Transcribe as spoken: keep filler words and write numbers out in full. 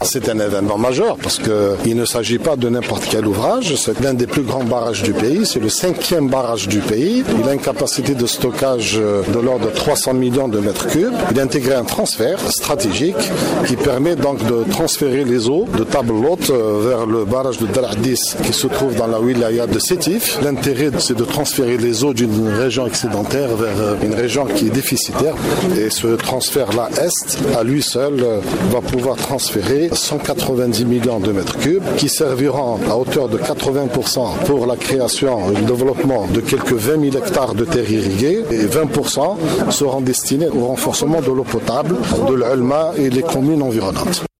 C'est un événement majeur parce qu'il ne s'agit pas de n'importe quel ouvrage. C'est l'un des plus grands barrages du pays. C'est le cinquième barrage du pays. Il a une capacité de stockage de l'ordre de trois cents millions de mètres cubes. Il a intégré un transfert stratégique qui permet donc de transférer les eaux de Table Haute vers le barrage de Dal-Hadis qui se trouve dans la wilaya de Sétif. L'intérêt, c'est de transférer les eaux d'une région excédentaire vers une région qui est déficitaire. Et ce transfert-là, Est, à lui seul, va pouvoir transférer cent quatre-vingt-dix millions de mètres cubes qui serviront à hauteur de quatre-vingts pour cent pour la création et le développement de quelques vingt mille hectares de terres irriguées et vingt pour cent seront destinés au renforcement de l'eau potable de l'Ulma et les communes environnantes.